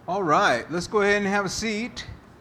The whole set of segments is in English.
All right, let's go ahead and have a seat.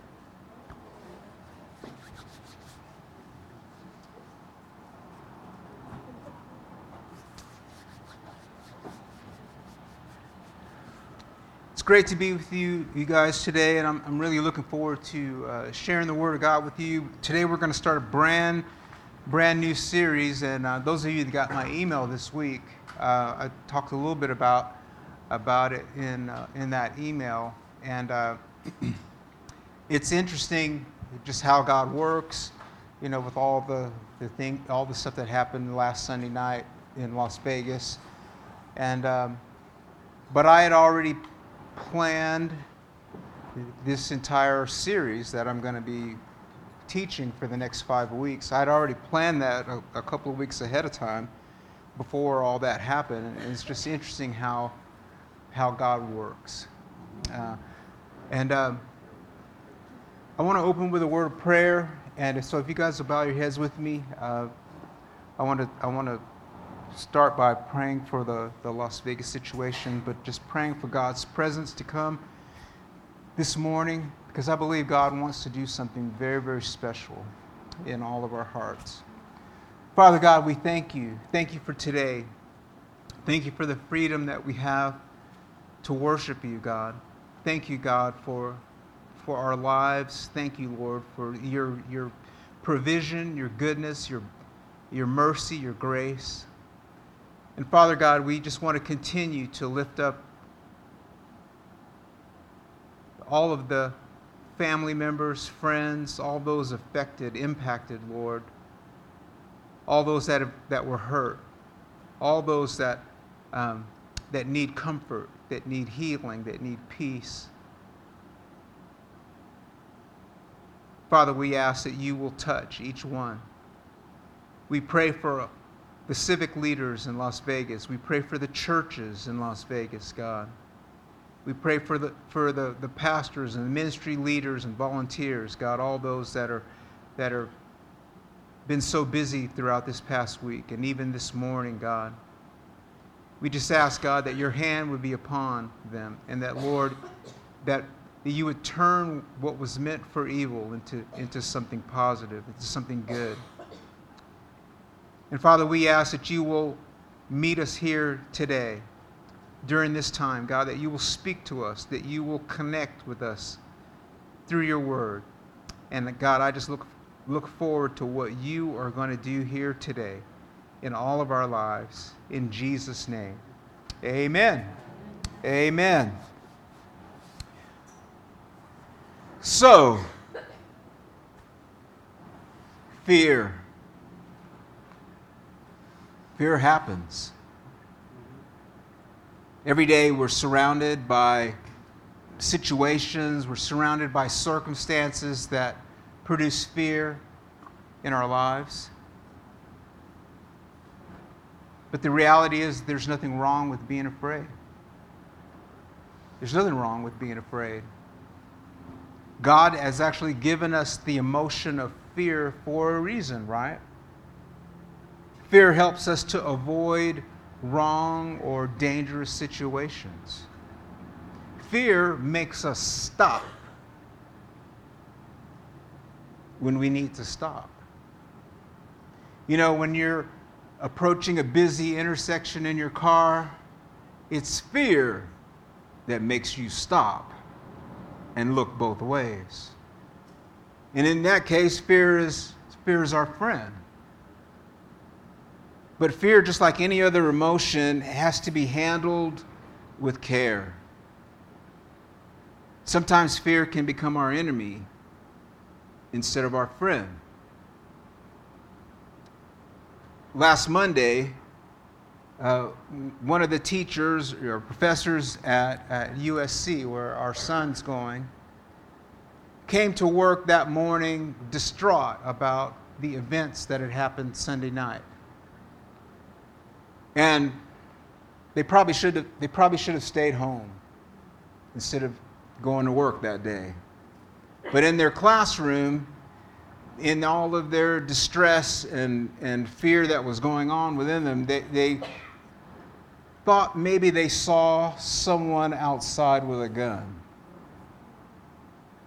It's great to be with you guys today, and I'm really looking forward to sharing the Word of God with you. Today we're going to start a brand new series, and those of you that got my email this week, I talked a little bit about it in that email, and it's interesting just how God works, with all the stuff that happened last Sunday night in Las Vegas, and but I had already planned this entire series that I'm going to be teaching for the next 5 weeks. I'd already planned that a couple of weeks ahead of time before all that happened, and it's just interesting how God works. And I want to open with a word of prayer, and so if you guys will bow your heads with me, I want to start by praying for the Las Vegas situation, but just praying for God's presence to come this morning, because I believe God wants to do something very, very special in all of our hearts. Father God, we thank you. Thank you for today. Thank you for the freedom that we have to worship you, God. Thank you, God, for our lives. Thank you, Lord, for your provision, your goodness, your mercy, your grace. And Father God, we just want to continue to lift up all of the family members, friends, all those affected, impacted, Lord. All those that were hurt. All those that need comfort, that need healing, that need peace. Father, we ask that you will touch each one. We pray for the civic leaders in Las Vegas. We pray for the churches in Las Vegas, God. We pray for the pastors and the ministry leaders and volunteers, God, all those that are been so busy throughout this past week and even this morning, God. We just ask, God, that your hand would be upon them, and that, Lord, that you would turn what was meant for evil into something positive, into something good. And Father, we ask that you will meet us here today during this time, God, that you will speak to us, that you will connect with us through your word. And that, God, I just look forward to what you are going to do here today in all of our lives. In Jesus' name, amen. Amen. So, fear. Fear happens. Every day we're surrounded by situations, we're surrounded by circumstances that produce fear in our lives. But the reality is there's nothing wrong with being afraid. There's nothing wrong with being afraid. God has actually given us the emotion of fear for a reason, right? Fear helps us to avoid wrong or dangerous situations. Fear makes us stop when we need to stop. When you're approaching a busy intersection in your car, it's fear that makes you stop and look both ways. And in that case, fear is our friend. But fear, just like any other emotion, has to be handled with care. Sometimes fear can become our enemy instead of our friend. Last Monday, one of the teachers or professors at USC, where our son's going, came to work that morning distraught about the events that had happened Sunday night. And they probably should have stayed home instead of going to work that day. But in their classroom, in all of their distress and fear that was going on within them, they thought maybe they saw someone outside with a gun.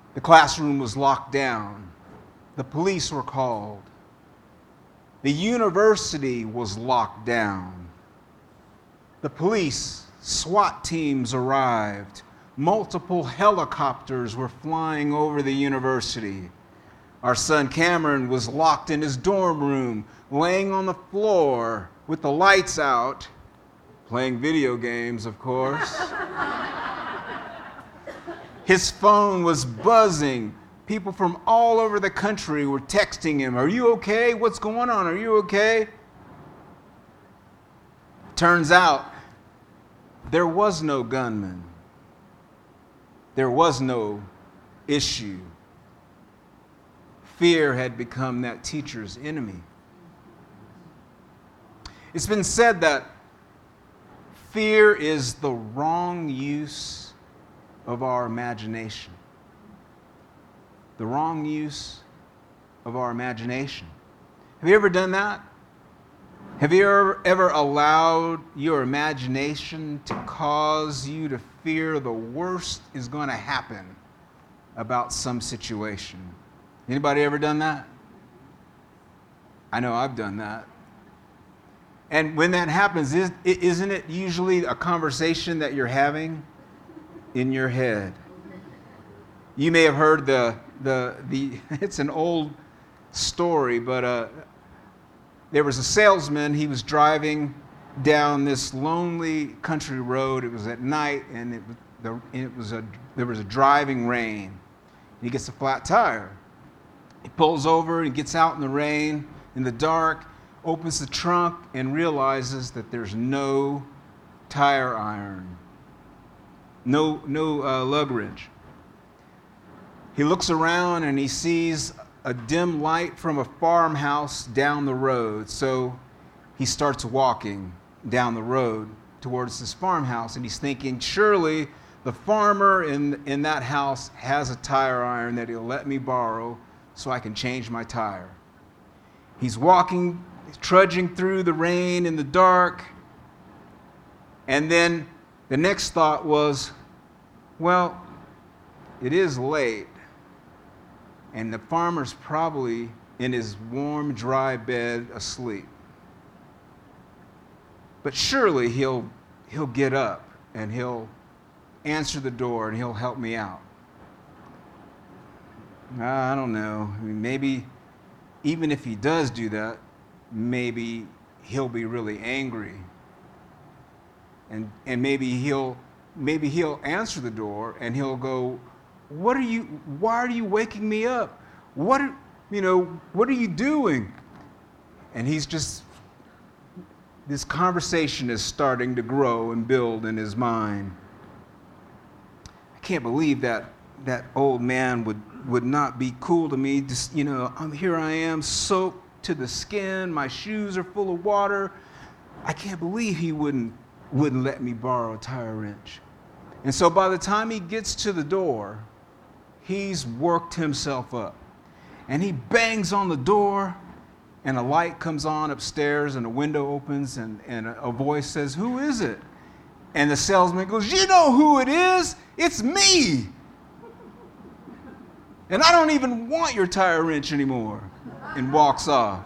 The classroom was locked down. The police were called. The university was locked down. The police, SWAT teams arrived. Multiple helicopters were flying over the university. Our son Cameron was locked in his dorm room, laying on the floor with the lights out, playing video games, of course. His phone was buzzing. People from all over the country were texting him, "Are you okay? What's going on? Are you okay?" Turns out there was no gunman. There was no issue. Fear had become that teacher's enemy. It's been said that fear is the wrong use of our imagination. The wrong use of our imagination. Have you ever done that? Have you ever allowed your imagination to cause you to fear the worst is going to happen about some situation? Anybody ever done that? I know I've done that. And when that happens, isn't it usually a conversation that you're having in your head? You may have heard the it's an old story, but there was a salesman. He was driving down this lonely country road. It was at night, and there was a driving rain. He gets a flat tire. He pulls over and gets out in the rain, in the dark, opens the trunk, and realizes that there's no tire iron, no lug wrench. He looks around and he sees a dim light from a farmhouse down the road. So he starts walking down the road towards this farmhouse, and he's thinking, surely the farmer in that house has a tire iron that he'll let me borrow so I can change my tire. He's walking, trudging through the rain in the dark, and then the next thought was, well, it is late, and the farmer's probably in his warm, dry bed asleep. But surely he'll get up and he'll answer the door and he'll help me out. I don't know. I mean, maybe even if he does do that, maybe he'll be really angry. And maybe he'll answer the door and he'll go, why are you waking me up? What are you doing? And this conversation is starting to grow and build in his mind. I can't believe that old man would not be cool to me. Just, here I am, soaked to the skin. My shoes are full of water. I can't believe he wouldn't let me borrow a tire wrench. And so by the time he gets to the door, he's worked himself up. And he bangs on the door, and a light comes on upstairs, and a window opens, and a voice says, "Who is it?" And the salesman goes, "You know who it is? It's me. And I don't even want your tire wrench anymore," and walks off.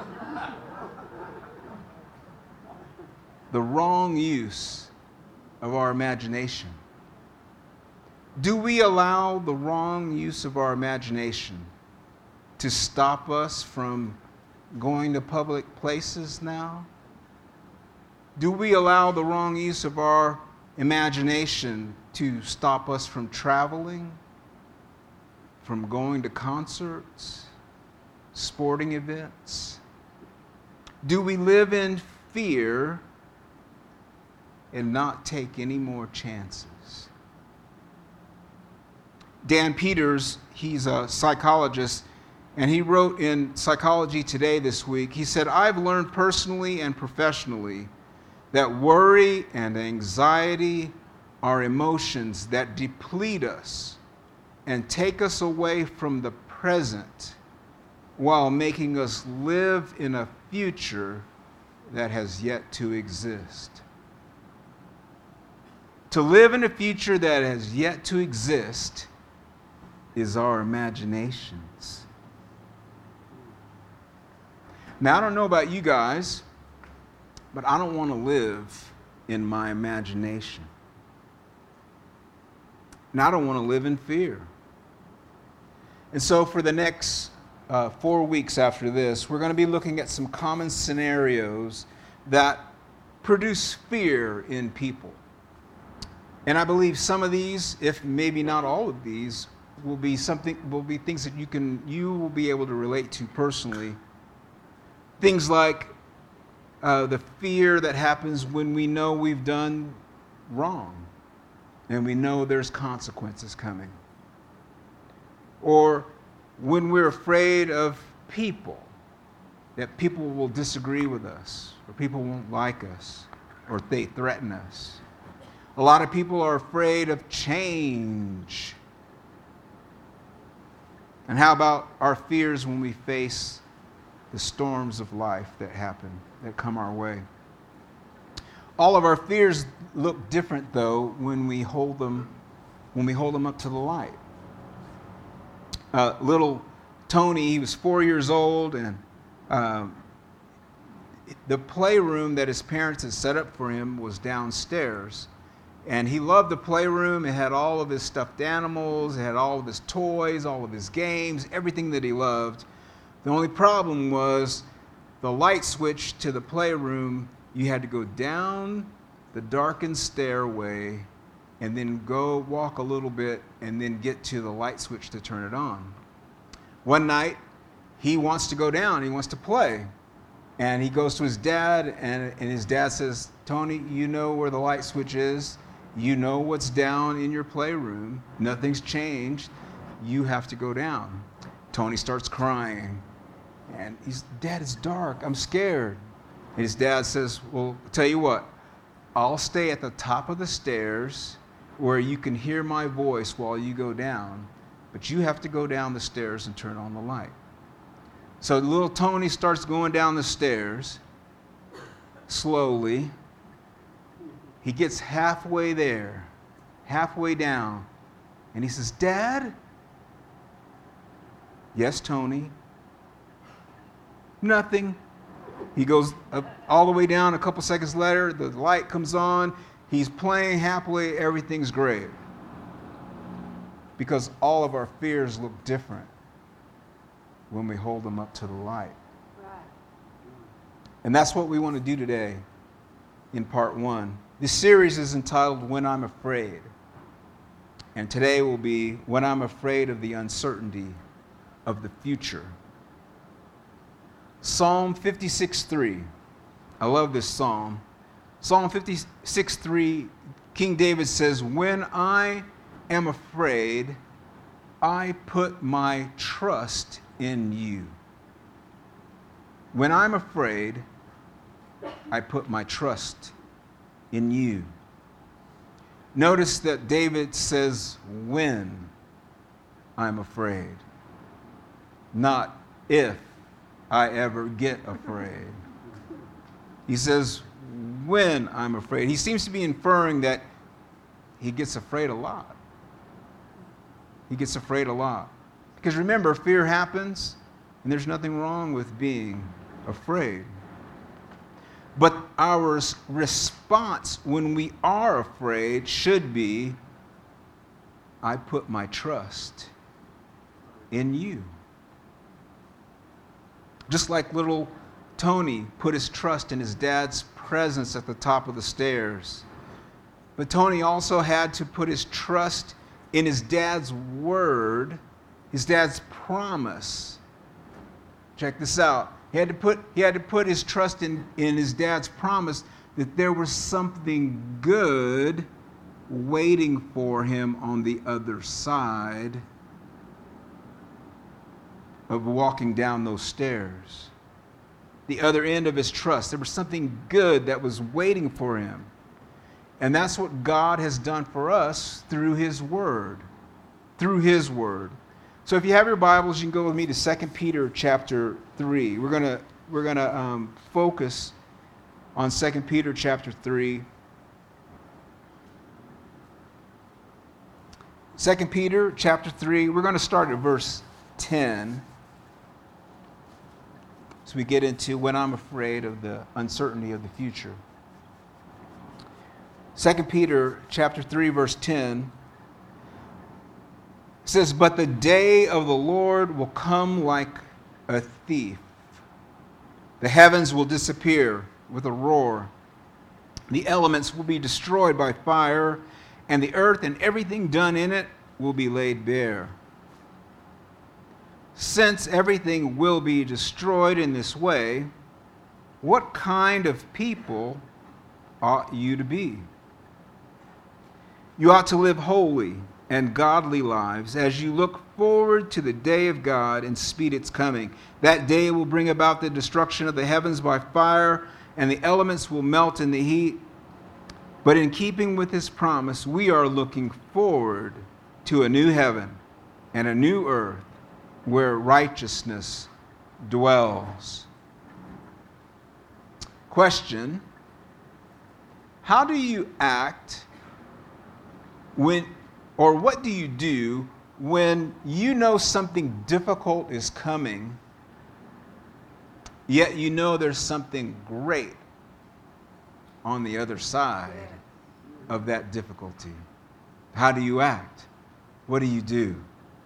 The wrong use of our imagination. Do we allow the wrong use of our imagination to stop us from going to public places now? Do we allow the wrong use of our imagination to stop us from traveling, from going to concerts, sporting events? Do we live in fear and not take any more chances? Dan Peters, he's a psychologist, and he wrote in Psychology Today this week, he said, "I've learned personally and professionally that worry and anxiety are emotions that deplete us and take us away from the present while making us live in a future that has yet to exist." To live in a future that has yet to exist is our imaginations. Now, I don't know about you guys, but I don't want to live in my imagination. And I don't want to live in fear. And so for the next 4 weeks after this, we're going to be looking at some common scenarios that produce fear in people. And I believe some of these, if maybe not all of these, will be things that you will be able to relate to personally. Things like the fear that happens when we know we've done wrong and we know there's consequences coming. Or when we're afraid of people, that people will disagree with us, or people won't like us, or they threaten us. A lot of people are afraid of change. And how about our fears when we face the storms of life that come our way? All of our fears look different, though, when we hold them up to the light. Little Tony, he was 4 years old, and the playroom that his parents had set up for him was downstairs. And he loved the playroom. It had all of his stuffed animals, it had all of his toys, all of his games, everything that he loved. The only problem was the light switch to the playroom. You had to go down the darkened stairway and then go walk a little bit and then get to the light switch to turn it on. One night, he wants to go down. He wants to play. And he goes to his dad, and his dad says, "Tony, you know where the light switch is. You know what's down in your playroom. Nothing's changed. You have to go down." Tony starts crying. And "Dad, it's dark. I'm scared." And his dad says, "Well, tell you what, I'll stay at the top of the stairs where you can hear my voice while you go down, but you have to go down the stairs and turn on the light." So little Tony starts going down the stairs slowly. He gets halfway there, halfway down, and he says, "Dad?" "Yes, Tony." "Nothing." He goes up all the way down. A couple seconds later, the light comes on. He's playing happily. Everything's great. Because all of our fears look different when we hold them up to the light. Right. And that's what we want to do today in part 1. This series is entitled When I'm Afraid. And today will be When I'm Afraid of the Uncertainty of the Future. Psalm 56:3. I love this psalm. Psalm 56:3, King David says, "When I am afraid, I put my trust in you." When I'm afraid, I put my trust in you. Notice that David says, "when I'm afraid," not "if I ever get afraid." He says, "when I'm afraid." He seems to be inferring that he gets afraid a lot. He gets afraid a lot. Because remember, fear happens, and there's nothing wrong with being afraid. But our response when we are afraid should be, "I put my trust in you." Just like little Tony put his trust in his dad's presence at the top of the stairs. But Tony also had to put his trust in his dad's word, his dad's promise. Check this out. He had to put his trust in his dad's promise that there was something good waiting for him on the other side of walking down those stairs. The other end of his trust. There was something good that was waiting for him. And that's what God has done for us through His Word. Through His Word. So if you have your Bibles, you can go with me to 2 Peter chapter 3. We're gonna focus on 2 Peter chapter 3. 2 Peter chapter 3, we're going to start at verse 10. So we get into when I'm afraid of the uncertainty of the future. 2 Peter chapter 3, verse 10 says, "But the day of the Lord will come like a thief. The heavens will disappear with a roar. The elements will be destroyed by fire, and the earth and everything done in it will be laid bare. Since everything will be destroyed in this way, what kind of people ought you to be? You ought to live holy and godly lives as you look forward to the day of God and speed its coming. That day will bring about the destruction of the heavens by fire, and the elements will melt in the heat. But in keeping with his promise, we are looking forward to a new heaven and a new earth where righteousness dwells." Question: how do you act when, or what do you do when you know something difficult is coming, yet you know there's something great on the other side of that difficulty? How do you act? What do you do?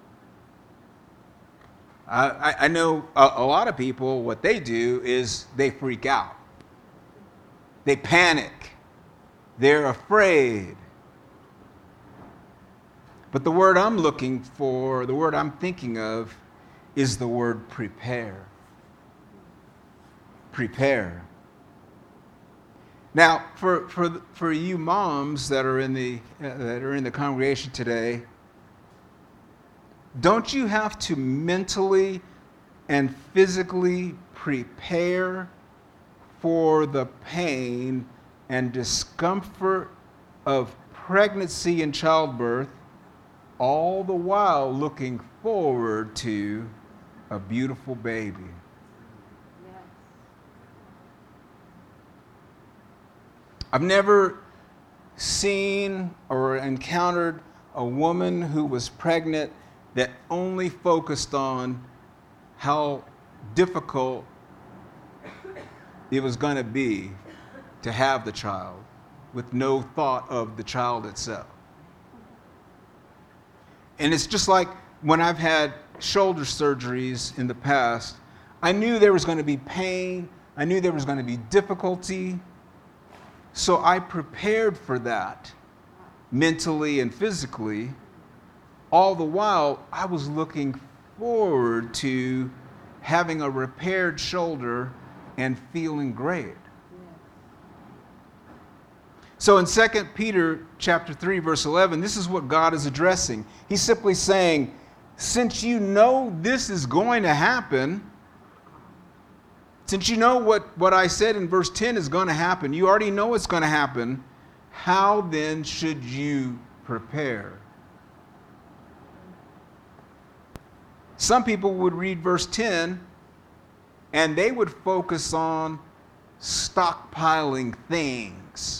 I know a lot of people, what they do is they freak out. They panic. They're afraid. But the word I'm looking for, the word I'm thinking of, is the word prepare. Prepare. Now, for you moms that are in the congregation today, don't you have to mentally and physically prepare for the pain and discomfort of pregnancy and childbirth, all the while looking forward to a beautiful baby? Yes. I've never seen or encountered a woman who was pregnant that only focused on how difficult it was going to be to have the child, with no thought of the child itself. And it's just like when I've had shoulder surgeries in the past, I knew there was going to be pain, I knew there was going to be difficulty, so I prepared for that mentally and physically. All the while, I was looking forward to having a repaired shoulder and feeling great. So in 2 Peter chapter 3, verse 11, this is what God is addressing. He's simply saying, since you know this is going to happen, since you know what I said in verse 10 is going to happen, you already know it's going to happen, how then should you prepare? Some people would read verse 10 and they would focus on stockpiling things,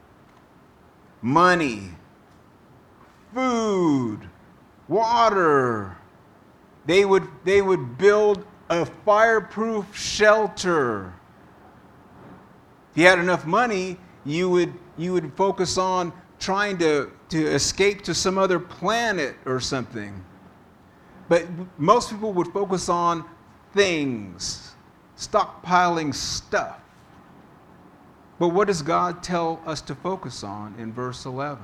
money, food, water. They would build a fireproof shelter. If you had enough money, you would focus on trying to escape to some other planet or something. But most people would focus on things, stockpiling stuff. But what does God tell us to focus on in verse 11?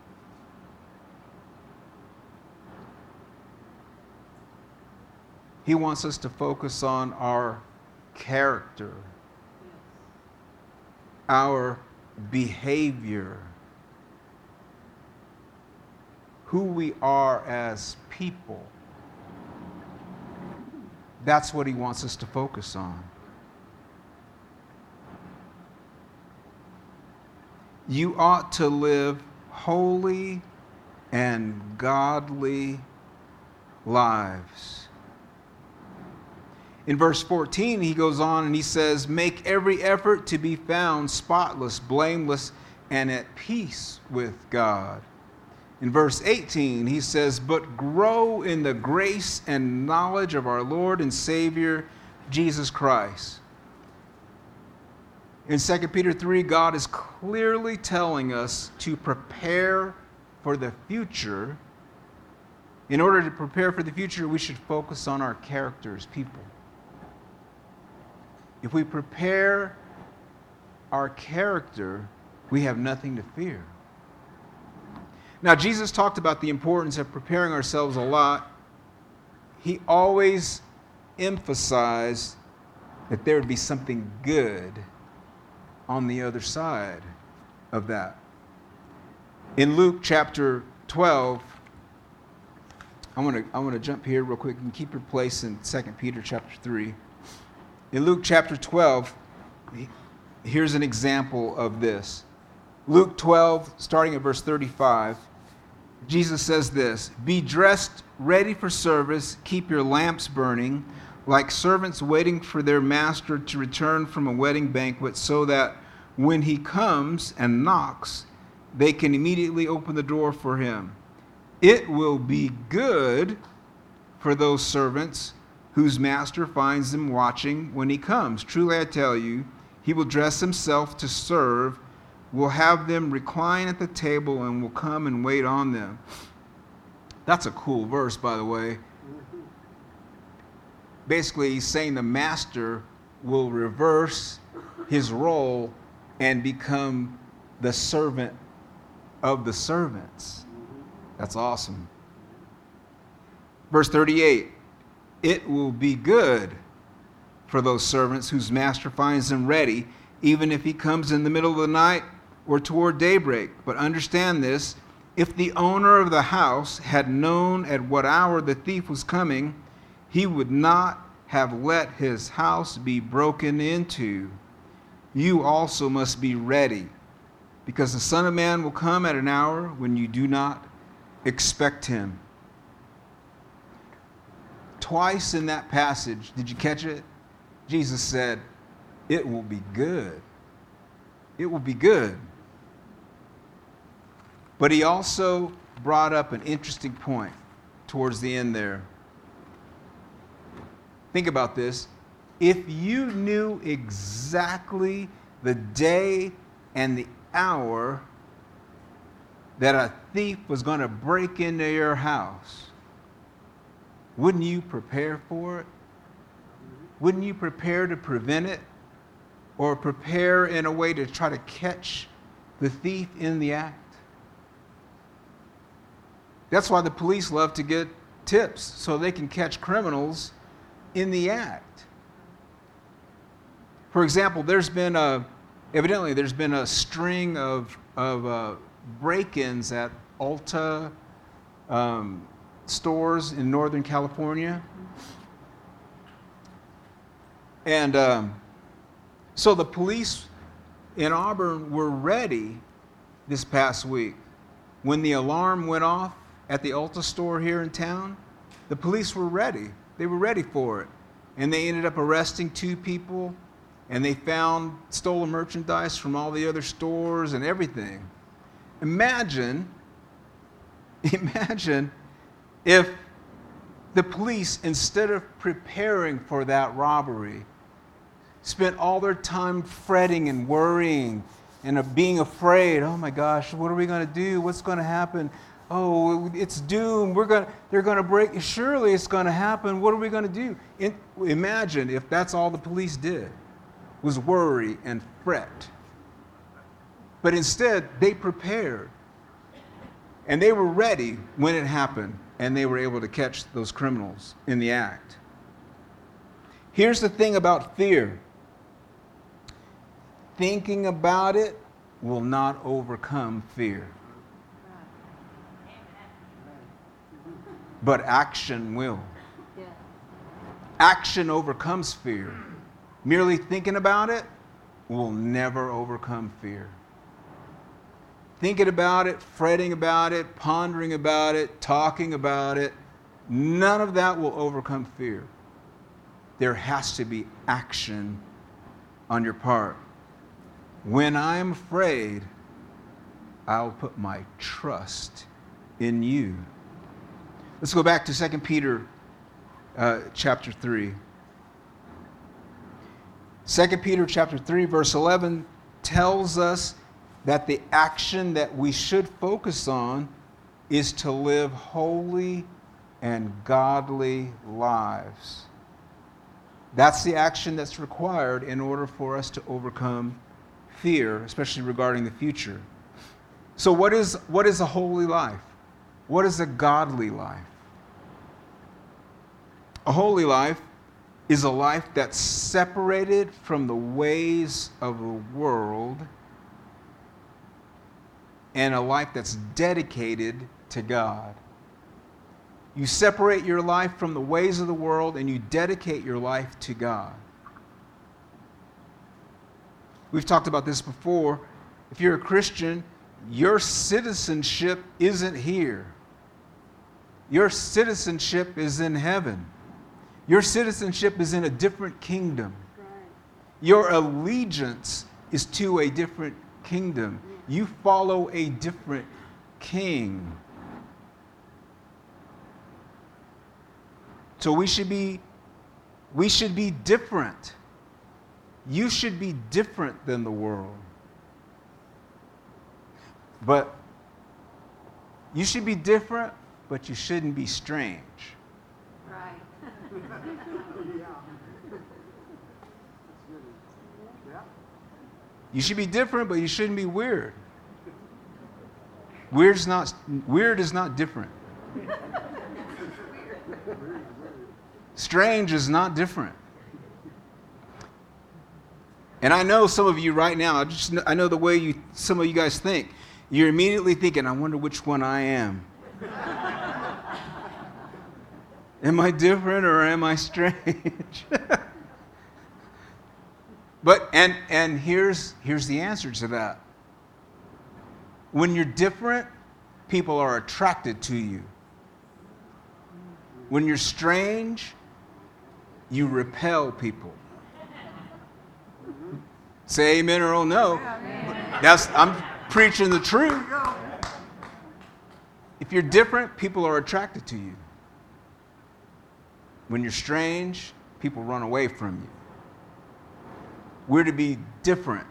He wants us to focus on our character, our behavior, who we are as people. That's what he wants us to focus on. You ought to live holy and godly lives. In verse 14, he goes on and he says, make every effort to be found spotless, blameless, and at peace with God. In verse 18, he says, "But grow in the grace and knowledge of our Lord and Savior, Jesus Christ." In 2 Peter 3, God is clearly telling us to prepare for the future. In order to prepare for the future, we should focus on our character as people. If we prepare our character, we have nothing to fear. Now, Jesus talked about the importance of preparing ourselves a lot. He always emphasized that there would be something good on the other side of that. In Luke chapter 12, I want to jump here real quick and keep your place in 2 Peter chapter 3. In Luke chapter 12, here's an example of this. Luke 12, starting at verse 35, Jesus says this, "Be dressed, ready for service, keep your lamps burning, like servants waiting for their master to return from a wedding banquet, so that when he comes and knocks, they can immediately open the door for him. It will be good for those servants whose master finds them watching when he comes. Truly I tell you, he will dress himself to serve, will have them recline at the table, and will come and wait on them." That's a cool verse, by the way. Basically, he's saying the master will reverse his role and become the servant of the servants. That's awesome. Verse 38, "It will be good for those servants whose master finds them ready, even if he comes in the middle of the night or toward daybreak. But understand this, if the owner of the house had known at what hour the thief was coming, he would not have let his house be broken into. You also must be ready, because the Son of Man will come at an hour when you do not expect him." Twice in that passage, did you catch it? Jesus said, "It will be good." It will be good. But he also brought up an interesting point towards the end there. Think about this. If you knew exactly the day and the hour that a thief was going to break into your house, wouldn't you prepare for it? Wouldn't you prepare to prevent it? Or prepare in a way to try to catch the thief in the act? That's why the police love to get tips, so they can catch criminals in the act. For example, evidently there's been a string of break-ins at Ulta stores in Northern California. And so the police in Auburn were ready this past week. When the alarm went off at the Ulta store here in town, the police were ready. They were ready for it. And they ended up arresting 2 people, and they found stolen merchandise from all the other stores and everything. Imagine if the police, instead of preparing for that robbery, spent all their time fretting and worrying and being afraid. Oh my gosh, what are we going to do? What's going to happen? Oh, it's doomed. They're going to break. Surely it's going to happen. What are we going to do? Imagine if that's all the police did, was worry and fret. But instead, they prepared. And they were ready when it happened, and they were able to catch those criminals in the act. Here's the thing about fear. Thinking about it will not overcome fear. But action will. Yeah. Action overcomes fear. Merely thinking about it will never overcome fear. Thinking about it, fretting about it, pondering about it, talking about it, none of that will overcome fear. There has to be action on your part. When I'm afraid, I'll put my trust in you. Let's go back to 2 Peter chapter 3. 2 Peter chapter 3, verse 11 tells us that the action that we should focus on is to live holy and godly lives. That's the action that's required in order for us to overcome fear, especially regarding the future. So what is a holy life? What is a godly life? A holy life is a life that's separated from the ways of the world and a life that's dedicated to God. You separate your life from the ways of the world and you dedicate your life to God. We've talked about this before. If you're a Christian, your citizenship isn't here. Your citizenship is in heaven. Your citizenship is in a different kingdom. Your allegiance is to a different kingdom. You follow a different king. So we should be different. You should be different than the world. But you should be different, but you shouldn't be strange. Right. You should be different, but you shouldn't be weird. Weird is not different. Strange is not different. And I know some of you right now, I know the way some of you guys think. You're immediately thinking, I wonder which one I am. Am I different or am I strange? But and here's the answer to that. When you're different, people are attracted to you. When you're strange, you repel people. Say amen or oh no. I'm preaching the truth. If you're different, people are attracted to you. When you're strange, people run away from you. We're to be different,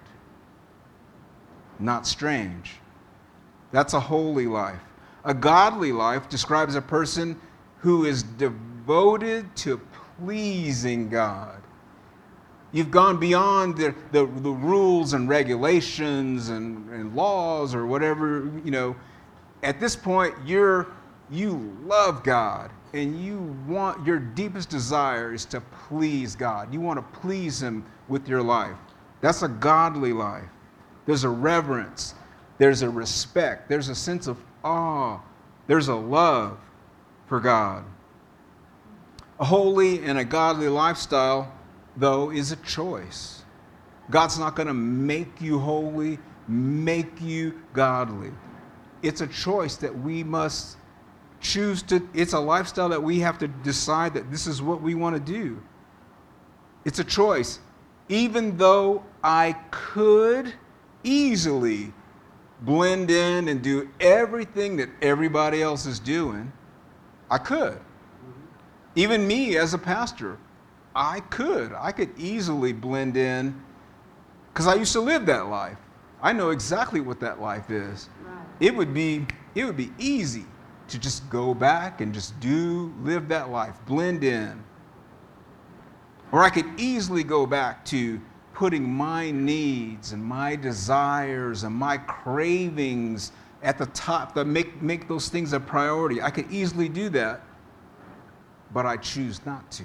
not strange. That's a holy life. A godly life describes a person who is devoted to pleasing God. You've gone beyond the rules and regulations and laws or whatever, At this point, you love God, and your deepest desire is to please God. You want to please Him with your life. That's a godly life. There's a reverence. There's a respect. There's a sense of awe. There's a love for God. A holy and a godly lifestyle, though, is a choice. God's not going to make you holy, make you godly. It's a choice that we must choose to. It's a lifestyle that we have to decide that this is what we want to do. It's a choice. Even though I could easily blend in and do everything that everybody else is doing, I could. Even me as a pastor, I could easily blend in because I used to live that life. I know exactly what that life is. Right. It would be easy to just go back and just live that life, blend in. Or I could easily go back to putting my needs and my desires and my cravings at the top, that make those things a priority. I could easily do that, but I choose not to.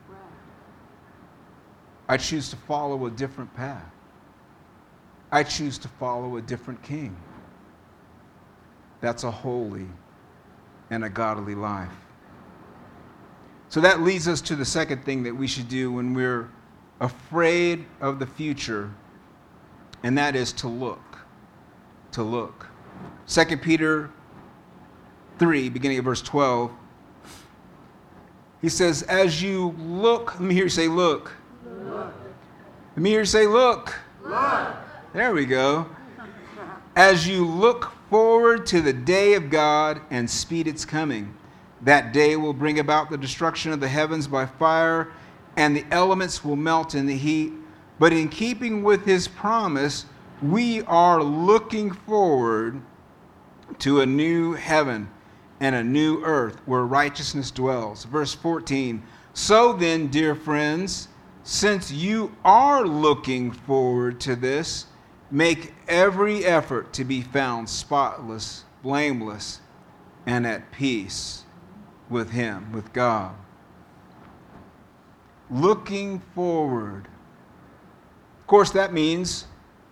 I choose to follow a different path. I choose to follow a different king. That's a holy and a godly life. So that leads us to the second thing that we should do when we're afraid of the future, and that is to look. To look. 2 Peter 3, beginning of verse 12, he says, as you look, let me hear you say look. Look. Let me hear you say look. Look. There we go. As you look forward to the day of God and speed its coming. That day will bring about the destruction of the heavens by fire, and the elements will melt in the heat. But in keeping with his promise, we are looking forward to a new heaven and a new earth where righteousness dwells. Verse 14. So then, dear friends, since you are looking forward to this, make every effort to be found spotless, blameless, and at peace with him, with God. Looking forward. Of course, that means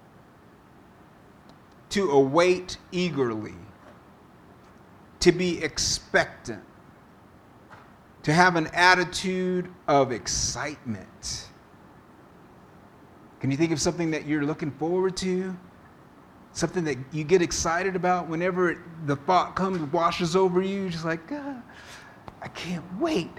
to await eagerly, to be expectant, to have an attitude of excitement. Can you think of something that you're looking forward to? Something that you get excited about whenever the thought comes, washes over you, just like, I can't wait.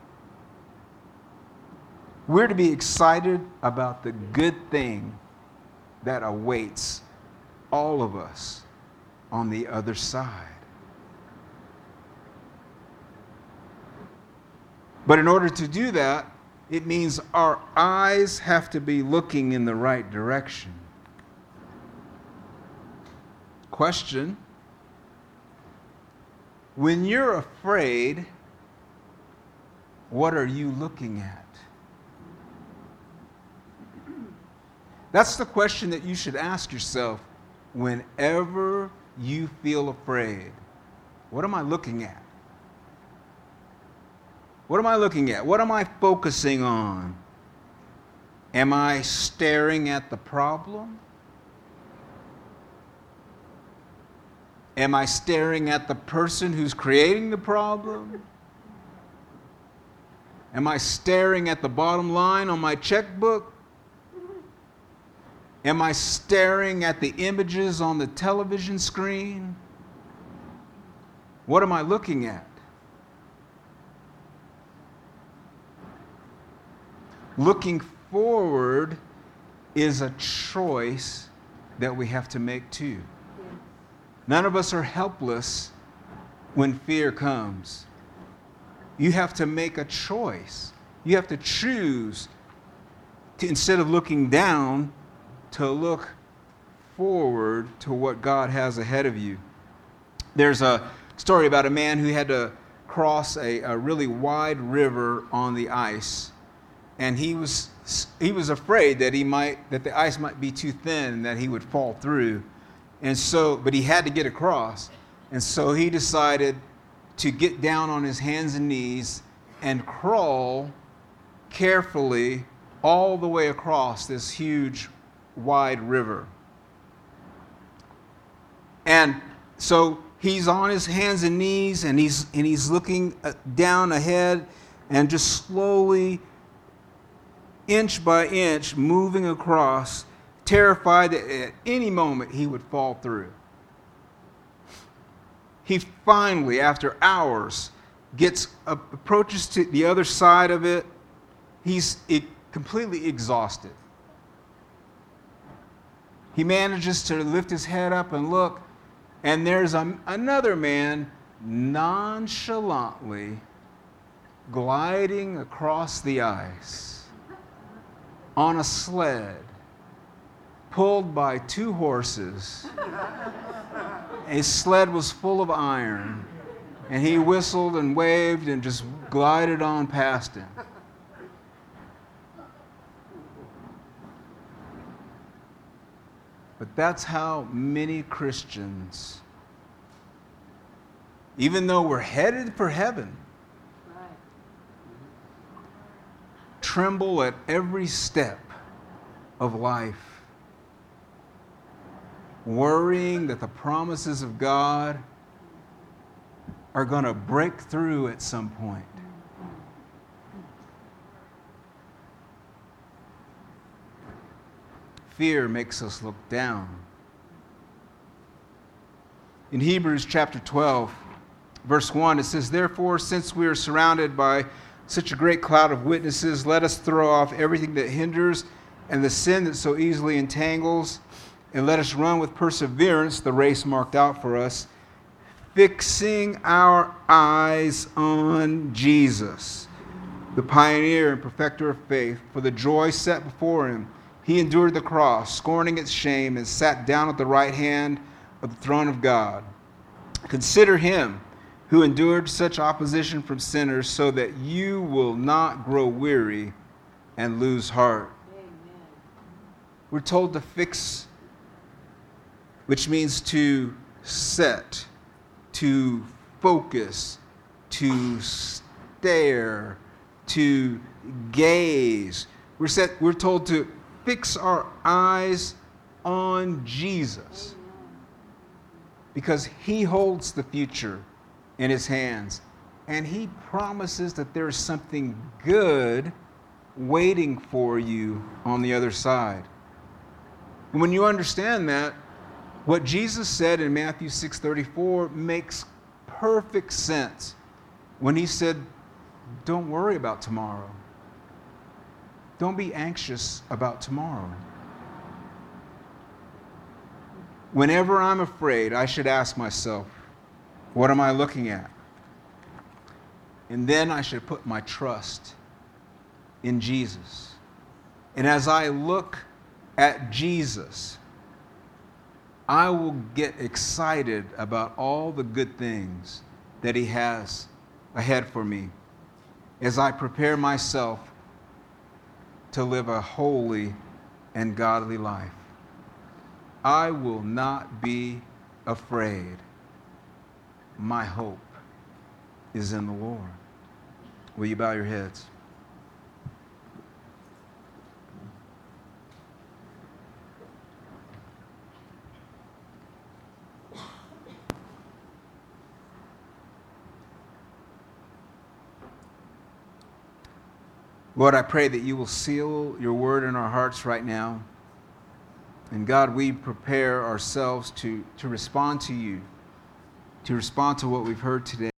We're to be excited about the good thing that awaits all of us on the other side. But in order to do that, it means our eyes have to be looking in the right direction. Question: when you're afraid, what are you looking at? That's the question that you should ask yourself whenever you feel afraid. What am I looking at? What am I looking at? What am I focusing on? Am I staring at the problem? Am I staring at the person who's creating the problem? Am I staring at the bottom line on my checkbook? Am I staring at the images on the television screen? What am I looking at? Looking forward is a choice that we have to make too. None of us are helpless when fear comes. You have to make a choice. You have to choose to, instead of looking down, to look forward to what God has ahead of you. There's a story about a man who had to cross a really wide river on the ice. And he was afraid that the ice might be too thin and that he would fall through. And so, but he had to get across. And so he decided to get down on his hands and knees and crawl carefully all the way across this huge, wide river. And so he's on his hands and knees and he's looking down ahead and just slowly, inch by inch, moving across, terrified that at any moment he would fall through. He finally, after hours, approaches to the other side of it. He's completely exhausted. He manages to lift his head up and look, and there's another man nonchalantly gliding across the ice on a sled, pulled by 2 horses. His sled was full of iron, and he whistled and waved and just glided on past him. But that's how many Christians, even though we're headed for heaven, tremble at every step of life, worrying that the promises of God are going to break through at some point. Fear makes us look down. In Hebrews chapter 12, verse 1, it says, "Therefore, since we are surrounded by such a great cloud of witnesses, let us throw off everything that hinders and the sin that so easily entangles, And let us run with perseverance the race marked out for us, fixing our eyes on Jesus, the pioneer and perfecter of faith. For the joy set before him, he endured the cross, scorning its shame, and sat down at the right hand of the throne of God. Consider him who endured such opposition from sinners, so that you will not grow weary and lose heart. Amen. We're told to fix, which means to set, to focus, to stare, to gaze. We're told to fix our eyes on Jesus, because he holds the future in his hands, and he promises that there's something good waiting for you on the other side. And when you understand that, what Jesus said in Matthew 6:34 makes perfect sense when he said, don't worry about tomorrow. Don't be anxious about tomorrow. Whenever I'm afraid, I should ask myself, what am I looking at? And then I should put my trust in Jesus. And as I look at Jesus, I will get excited about all the good things that he has ahead for me as I prepare myself to live a holy and godly life. I will not be afraid. My hope is in the Lord. Will you bow your heads? Lord, I pray that you will seal your word in our hearts right now. And God, we prepare ourselves to respond to you, to respond to what we've heard today.